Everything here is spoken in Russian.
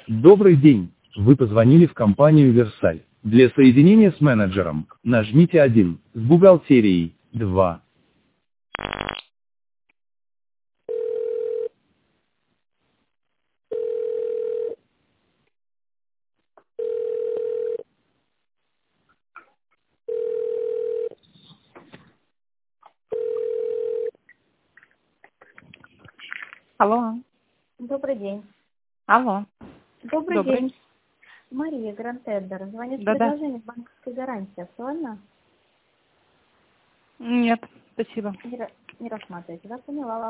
Добрый день. Вы позвонили в компанию «Версаль». Для соединения с менеджером нажмите 1, с бухгалтерией 2. Алло. Добрый день. Алло. Добрый Добрый. день. Мария Грантендер. Звонит с Да-да. предложением банковской гарантии. Актуально? Нет, спасибо. Не рассматриваете, да? Поняла.